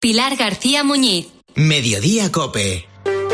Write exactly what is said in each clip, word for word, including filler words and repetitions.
Pilar García Muñiz. Mediodía COPE.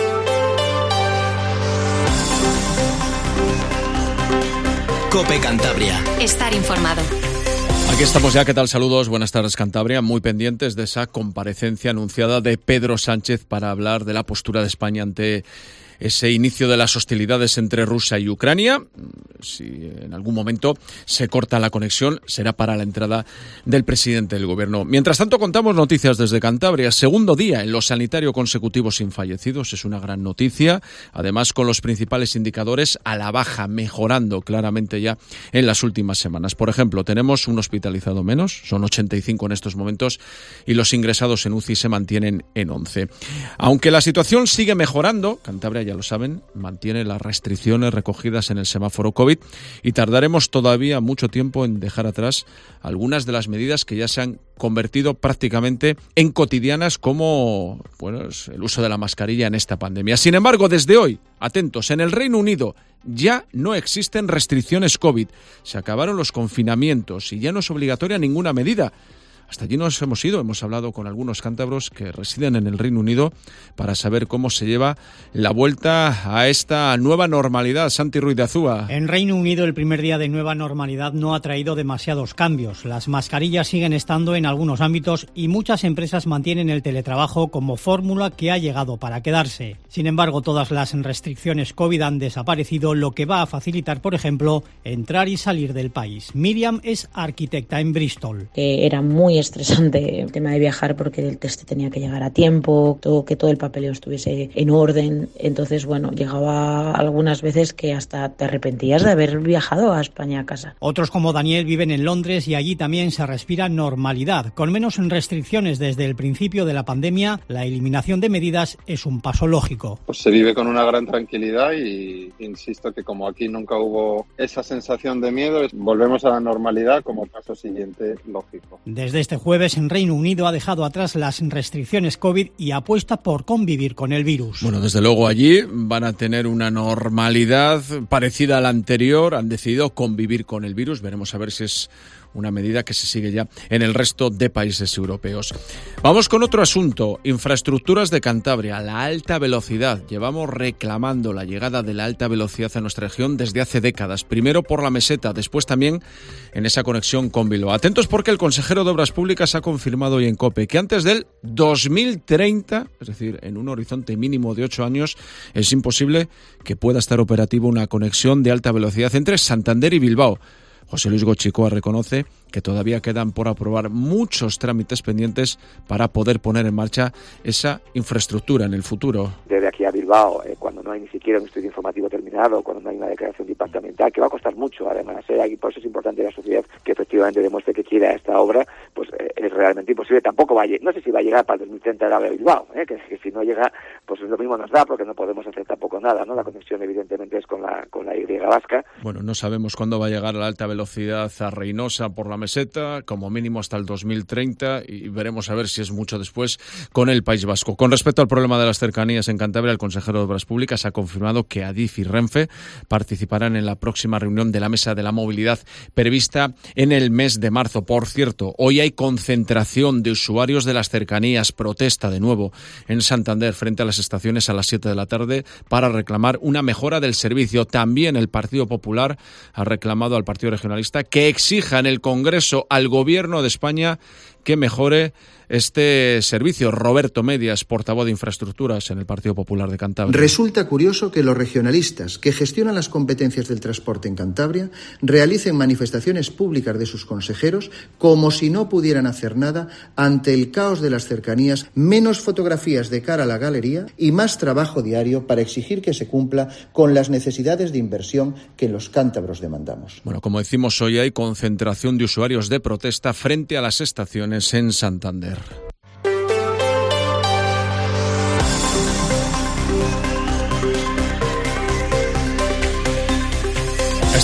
COPE Cantabria. Estar informado. Aquí estamos ya, ¿qué tal? Saludos, buenas tardes Cantabria, muy pendientes de esa comparecencia anunciada de Pedro Sánchez para hablar de la postura de España ante ese inicio de las hostilidades entre Rusia y Ucrania. Si en algún momento se corta la conexión, será para la entrada del presidente del gobierno. Mientras tanto, contamos noticias desde Cantabria. Segundo día en lo sanitario consecutivo sin fallecidos, es una gran noticia. Además, con los principales indicadores a la baja, mejorando claramente ya en las últimas semanas. Por ejemplo, tenemos un hospitalizado menos, son ochenta y cinco en estos momentos, y los ingresados en U C I se mantienen en once. Aunque la situación sigue mejorando, Cantabria, ya lo saben, mantiene las restricciones recogidas en el semáforo COVID y tardaremos todavía mucho tiempo en dejar atrás algunas de las medidas que ya se han convertido prácticamente en cotidianas, como bueno, el uso de la mascarilla en esta pandemia. Sin embargo, desde hoy, atentos, en el Reino Unido ya no existen restricciones COVID. Se acabaron los confinamientos y ya no es obligatoria ninguna medida. Hasta allí nos hemos ido, hemos hablado con algunos cántabros que residen en el Reino Unido para saber cómo se lleva la vuelta a esta nueva normalidad. Santi Ruiz de Azúa. En Reino Unido el primer día de nueva normalidad no ha traído demasiados cambios. Las mascarillas siguen estando en algunos ámbitos y muchas empresas mantienen el teletrabajo como fórmula que ha llegado para quedarse. Sin embargo, todas las restricciones COVID han desaparecido, lo que va a facilitar, por ejemplo, entrar y salir del país. Miriam es arquitecta en Bristol. Eh, era muy estresante el tema de viajar porque el test tenía que llegar a tiempo, todo, que todo el papeleo estuviese en orden. Entonces, bueno, llegaba algunas veces que hasta te arrepentías de haber viajado a España a casa. Otros como Daniel viven en Londres y allí también se respira normalidad. Con menos restricciones desde el principio de la pandemia, la eliminación de medidas es un paso lógico. Pues se vive con una gran tranquilidad y insisto que como aquí nunca hubo esa sensación de miedo, volvemos a la normalidad como paso siguiente lógico. Desde este jueves en Reino Unido ha dejado atrás las restricciones COVID y apuesta por convivir con el virus. Bueno, desde luego allí van a tener una normalidad parecida a la anterior, han decidido convivir con el virus, veremos a ver si es una medida que se sigue ya en el resto de países europeos. Vamos con otro asunto, infraestructuras de Cantabria, la alta velocidad. Llevamos reclamando la llegada de la alta velocidad a nuestra región desde hace décadas, primero por la meseta, después también en esa conexión con Bilbao. Atentos porque el consejero de Obras Públicas ha confirmado hoy en COPE que antes del dos mil treinta, es decir, en un horizonte mínimo de ocho años, es imposible que pueda estar operativa una conexión de alta velocidad entre Santander y Bilbao. José Luis Goicoechea reconoce que todavía quedan por aprobar muchos trámites pendientes para poder poner en marcha esa infraestructura en el futuro. Desde aquí a Bilbao, eh, cuando no hay ni siquiera un estudio informativo terminado, cuando no hay una declaración de impacto ambiental, que va a costar mucho además, eh, y por eso es importante la sociedad que efectivamente demuestre que quiera esta obra, pues eh, es realmente imposible. Tampoco va a llegar, no sé si va a llegar para el dos mil treinta a Bilbao, eh, que, que si no llega, pues lo mismo nos da, porque no podemos hacer tampoco nada, ¿no? La conexión evidentemente es con la con la Y vasca. Bueno, no sabemos cuándo va a llegar la alta velocidad a Reynosa por la meseta, como mínimo hasta el dos mil treinta, y veremos a ver si es mucho después con el País Vasco. Con respecto al problema de las cercanías en Cantabria, el consejero de Obras Públicas ha confirmado que Adif y Renfe participarán en la próxima reunión de la Mesa de la Movilidad prevista en el mes de marzo. Por cierto, hoy hay concentración de usuarios de las cercanías, protesta de nuevo en Santander frente a las estaciones a las siete de la tarde para reclamar una mejora del servicio. También el Partido Popular ha reclamado al Partido Regionalista que exija en el Congreso al Gobierno de España que mejore este servicio. Roberto Medias, portavoz de Infraestructuras en el Partido Popular de Cantabria. Resulta curioso que los regionalistas que gestionan las competencias del transporte en Cantabria realicen manifestaciones públicas de sus consejeros como si no pudieran hacer nada ante el caos de las cercanías, menos fotografías de cara a la galería y más trabajo diario para exigir que se cumpla con las necesidades de inversión que los cántabros demandamos. Bueno, como decimos, hoy hay concentración de usuarios de protesta frente a las estaciones en Santander.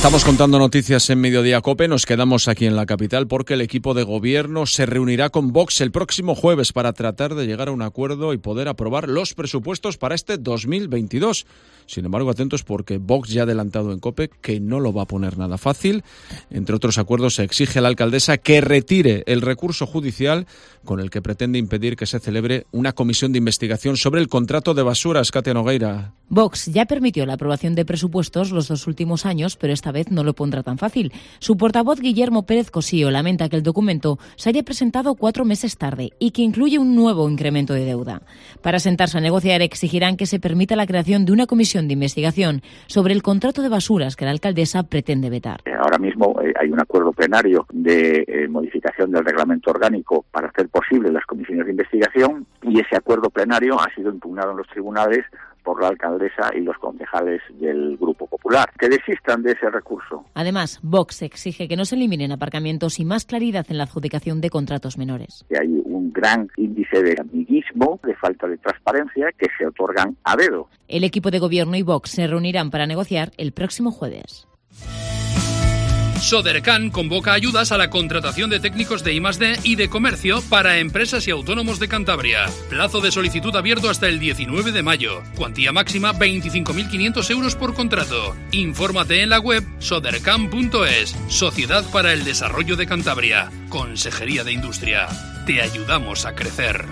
Estamos contando noticias en Mediodía COPE, nos quedamos aquí en la capital porque el equipo de gobierno se reunirá con Vox el próximo jueves para tratar de llegar a un acuerdo y poder aprobar los presupuestos para este dos mil veintidós. Sin embargo, atentos porque Vox ya ha adelantado en COPE que no lo va a poner nada fácil. Entre otros acuerdos, se exige a la alcaldesa que retire el recurso judicial con el que pretende impedir que se celebre una comisión de investigación sobre el contrato de basuras. Katia Nogueira. Vox ya permitió la aprobación de presupuestos los dos últimos años, pero esta vez no lo pondrá tan fácil. Su portavoz, Guillermo Pérez Cosío, lamenta que el documento se haya presentado cuatro meses tarde y que incluye un nuevo incremento de deuda. Para sentarse a negociar, exigirán que se permita la creación de una comisión de investigación sobre el contrato de basuras que la alcaldesa pretende vetar. Ahora mismo eh, hay un acuerdo plenario de eh, modificación del reglamento orgánico para hacer posible las comisiones de investigación y ese acuerdo plenario ha sido impugnado en los tribunales por la alcaldesa y los concejales del Grupo Popular, que desistan de ese recurso. Además, Vox exige que no se eliminen aparcamientos y más claridad en la adjudicación de contratos menores. Hay un gran índice de amiguismo, de falta de transparencia, que se otorgan a dedo. El equipo de gobierno y Vox se reunirán para negociar el próximo jueves. Sodercan convoca ayudas a la contratación de técnicos de I más D y de comercio para empresas y autónomos de Cantabria. Plazo de solicitud abierto hasta el diecinueve de mayo. Cuantía máxima veinticinco mil quinientos euros por contrato. Infórmate en la web sodercan punto es. Sociedad para el Desarrollo de Cantabria. Consejería de Industria. Te ayudamos a crecer.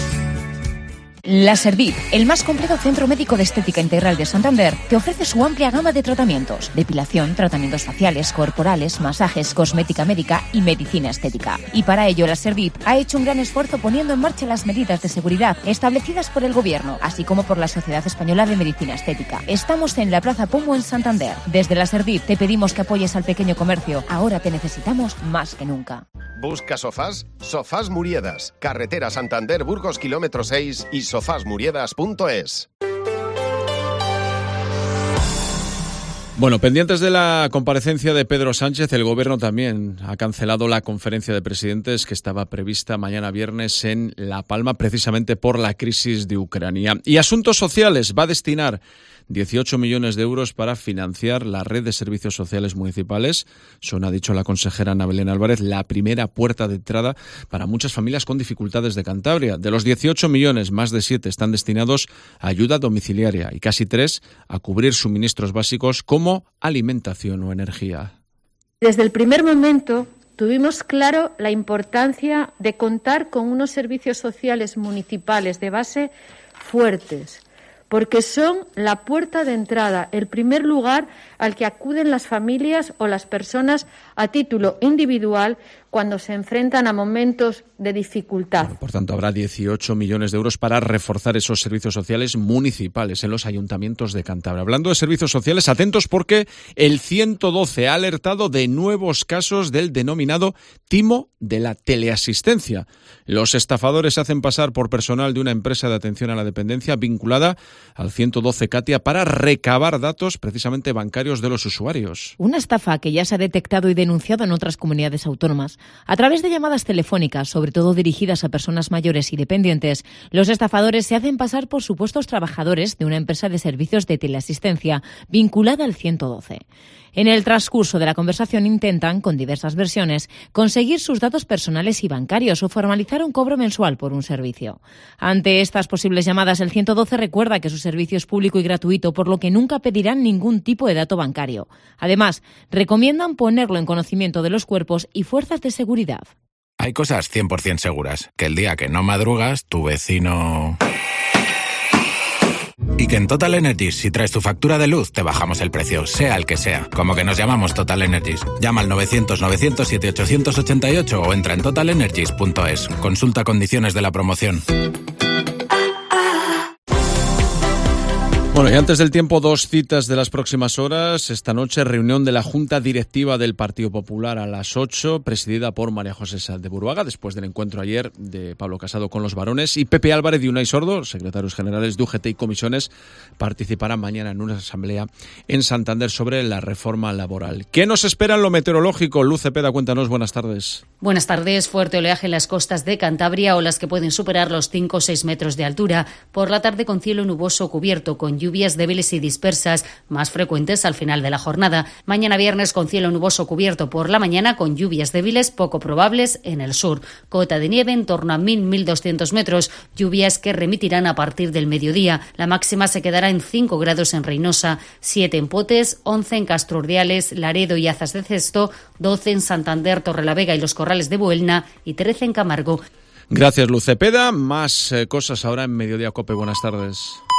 La Servip, el más completo centro médico de estética integral de Santander, te ofrece su amplia gama de tratamientos: depilación, tratamientos faciales, corporales, masajes, cosmética médica y medicina estética. Y para ello, la Servip ha hecho un gran esfuerzo poniendo en marcha las medidas de seguridad establecidas por el Gobierno, así como por la Sociedad Española de Medicina Estética. Estamos en la Plaza Pomo en Santander. Desde la Servip te pedimos que apoyes al pequeño comercio. Ahora te necesitamos más que nunca. ¿Busca sofás? Sofás Muriedas. Carretera Santander, Burgos, kilómetro seis y sofás muriedas punto es. Bueno, pendientes de la comparecencia de Pedro Sánchez, el Gobierno también ha cancelado la conferencia de presidentes que estaba prevista mañana viernes en La Palma, precisamente por la crisis de Ucrania. Y Asuntos Sociales va a destinar dieciocho millones de euros para financiar la red de servicios sociales municipales. Son, ha dicho la consejera Ana Belén Álvarez, la primera puerta de entrada para muchas familias con dificultades de Cantabria. De los dieciocho millones, más de siete están destinados a ayuda domiciliaria y casi tres a cubrir suministros básicos como alimentación o energía. Desde el primer momento tuvimos claro la importancia de contar con unos servicios sociales municipales de base fuertes, porque son la puerta de entrada, el primer lugar al que acuden las familias o las personas a título individual cuando se enfrentan a momentos de dificultad. Bueno, por tanto, habrá dieciocho millones de euros para reforzar esos servicios sociales municipales en los ayuntamientos de Cantabria. Hablando de servicios sociales, atentos porque el ciento doce ha alertado de nuevos casos del denominado timo de la teleasistencia. Los estafadores hacen pasar por personal de una empresa de atención a la dependencia vinculada al ciento doce, Katia, para recabar datos precisamente bancarios de los usuarios. Una estafa que ya se ha detectado y denunciado en otras comunidades autónomas. A través de llamadas telefónicas, sobre todo dirigidas a personas mayores y dependientes, los estafadores se hacen pasar por supuestos trabajadores de una empresa de servicios de teleasistencia vinculada al ciento doce. En el transcurso de la conversación intentan, con diversas versiones, conseguir sus datos personales y bancarios o formalizar un cobro mensual por un servicio. Ante estas posibles llamadas, el ciento doce recuerda que su servicio es público y gratuito, por lo que nunca pedirán ningún tipo de dato bancario. Además, recomiendan ponerlo en conocimiento de los cuerpos y fuerzas de seguridad. Hay cosas cien por ciento seguras, que el día que no madrugas, tu vecino... Y que en Total Energies, si traes tu factura de luz, te bajamos el precio, sea el que sea. Como que nos llamamos Total Energies. Llama al novecientos novecientos siete ochocientos ochenta y ocho o entra en total energies punto es. Consulta condiciones de la promoción. Bueno, y antes del tiempo, dos citas de las próximas horas. Esta noche, reunión de la Junta Directiva del Partido Popular a las ocho, presidida por María José Sáenz de Buruaga, después del encuentro ayer de Pablo Casado con los varones. Y Pepe Álvarez y Unai Sordo, secretarios generales de U G T y comisiones, participarán mañana en una asamblea en Santander sobre la reforma laboral. ¿Qué nos espera en lo meteorológico? Luz Cepeda, cuéntanos, buenas tardes. Buenas tardes. Fuerte oleaje en las costas de Cantabria, olas que pueden superar los cinco o seis metros de altura. Por la tarde con cielo nuboso cubierto, con lluvias débiles y dispersas, más frecuentes al final de la jornada. Mañana viernes con cielo nuboso cubierto por la mañana, con lluvias débiles poco probables en el sur. Cota de nieve en torno a mil a mil doscientos metros. Lluvias que remitirán a partir del mediodía. La máxima se quedará en cinco grados en Reynosa, siete en Potes, once en Castro Urdiales, Laredo y Azas de Cesto, doce en Santander, Torrelavega y Los Corrales de Buelna y trece en Camargo. Gracias, Luz Cepeda. Más eh, cosas ahora en Mediodía Cope. Buenas tardes.